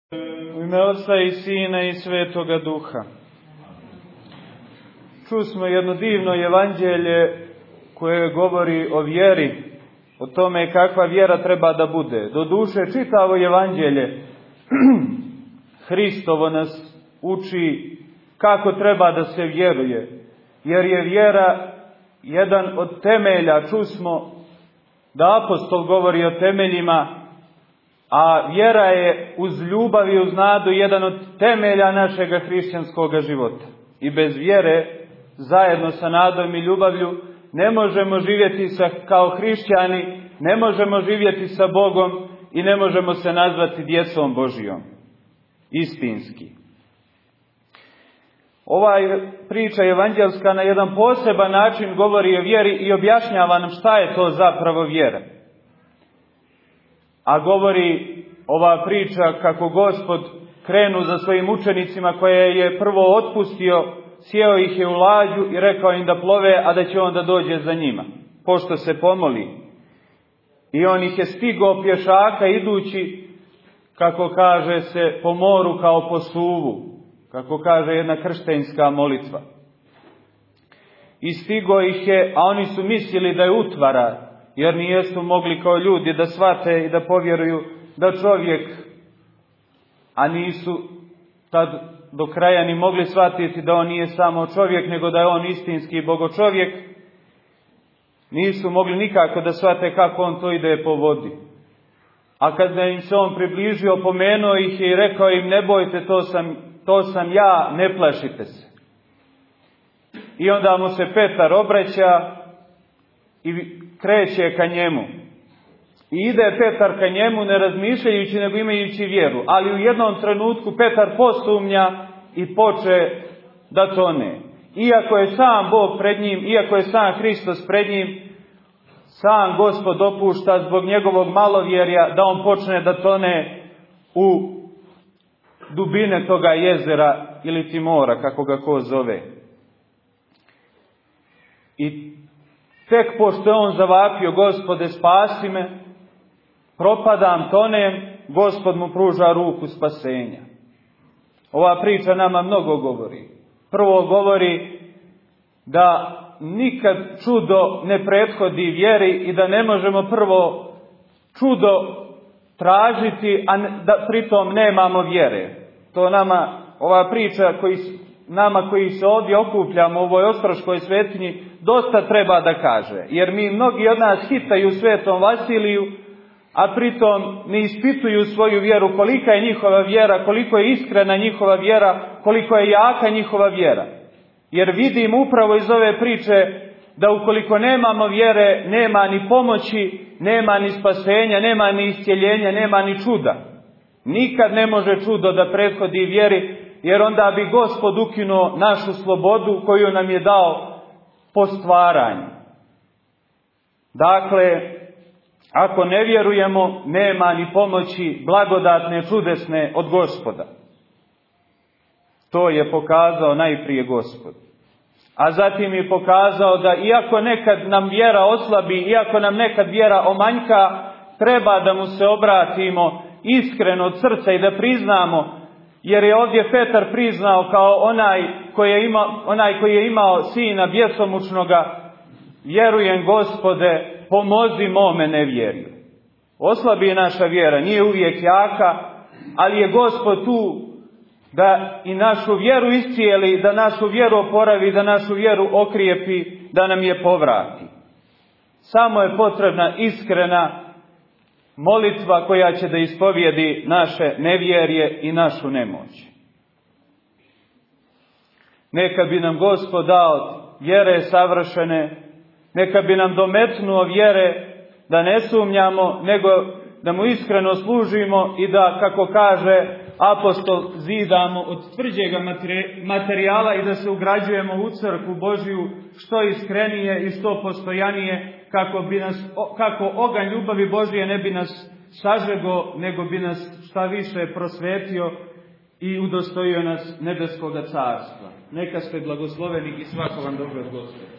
U ime Oca i Sina i Svetoga Duha. Čusmo jedno divno evanđelje koje govori o vjeri, o tome kakva vjera treba da bude. Doduše, čitavo evanđelje Hristovo nas uči kako treba da se vjeruje, jer je vjera jedan od temelja. Čusmo da apostol govori o temeljima, a vjera je uz ljubav i uz nadu jedan od temelja našega hrišćanskog života. I bez vjere, zajedno sa nadom i ljubavlju, ne možemo živjeti kao hrišćani, ne možemo živjeti sa Bogom i ne možemo se nazvati djecom Božijom. Istinski. Ova priča evanđelska na jedan poseban način govori o vjeri i objašnjava nam šta je to zapravo vjera. A govori ova priča kako Gospod krenu za svojim učenicima koje je prvo otpustio, sjeo ih je u lađu i rekao im da plove, a da će onda dođe za njima, pošto se pomoli. I on ih je stigao pješaka idući, kako kaže se, po moru kao po suvu, kako kaže jedna krštenjska molitva. I stigo ih je, a oni su mislili da je utvara, jer nijesu mogli kao ljudi da shvate i da povjeruju da čovjek, a nisu tad do kraja ni mogli shvatiti da on nije samo čovjek, nego da je on istinski bogočovjek, nisu mogli nikako da shvate kako on to ide po vodi. A kada im se on približio, pomenuo ih je i rekao im: ne bojte, to sam ja, ne plašite se. I onda mu se Petar obraća i kreće ka njemu. I ide Petar ka njemu ne razmišljajući, nego imajući vjeru. Ali u jednom trenutku Petar posumnja i poče da tone. Iako je sam Bog pred njim, iako je sam Hristos pred njim, sam Gospod dopušta zbog njegovog malovjerja da on počne da tone u dubine toga jezera ili ti mora, kako ga ko zove. I tek pošto je on zavapio: Gospode, spasi me, propadam, tonem, Gospod mu pruža ruku spasenja. Ova priča nama mnogo govori. Prvo govori da nikad čudo ne prethodi vjeri i da ne možemo prvo čudo tražiti, a da pritom nemamo vjere. To nama, ova priča nama koji se ovdje okupljamo u ovoj ostroškoj svetinji, dosta treba da kaže. Jer mnogi od nas hitaju Svetom Vasiliju, a pritom ne ispituju svoju vjeru, kolika je njihova vjera, koliko je iskrena njihova vjera, koliko je jaka njihova vjera. Jer vidim upravo iz ove priče da ukoliko nemamo vjere, nema ni pomoći, nema ni spasenja, nema ni iscjeljenja, nema ni čuda. Nikad ne može čudo da prethodi vjeri, jer onda bi Gospod ukinuo našu slobodu koju nam je dao po stvaranju. Dakle, ako ne vjerujemo, nema ni pomoći blagodatne, čudesne od Gospoda. To je pokazao najprije Gospod. A zatim je pokazao da iako nekad nam vjera oslabi, iako nam nekad vjera omanjka, treba da mu se obratimo iskreno od srca i da priznamo, jer je ovdje Petar priznao kao onaj koji je imao sina bjesomučnoga: vjerujem, Gospode, pomozi mome nevjerju. Oslabi je naša vjera, nije uvijek jaka, ali je Gospod tu da i našu vjeru iscijeli, da našu vjeru oporavi, da našu vjeru okrijepi, da nam je povrati. Samo je potrebna iskrena molitva koja će da ispovijedi naše nevjerje i našu nemoć. Neka bi nam Gospod dao vjere savršene, neka bi nam dometnuo vjere da ne sumnjamo, nego da mu iskreno služimo i da, kako kaže apostol, zidamo od tvrđega materijala i da se ugrađujemo u crkvu Božiju što iskrenije i što postojanije, kako oganj ljubavi Božije ne bi nas sažego, nego bi nas šta više prosvetio i udostojio nas nebeskoga carstva. Neka ste blagosloveni i svako vam dobro od Gospoda.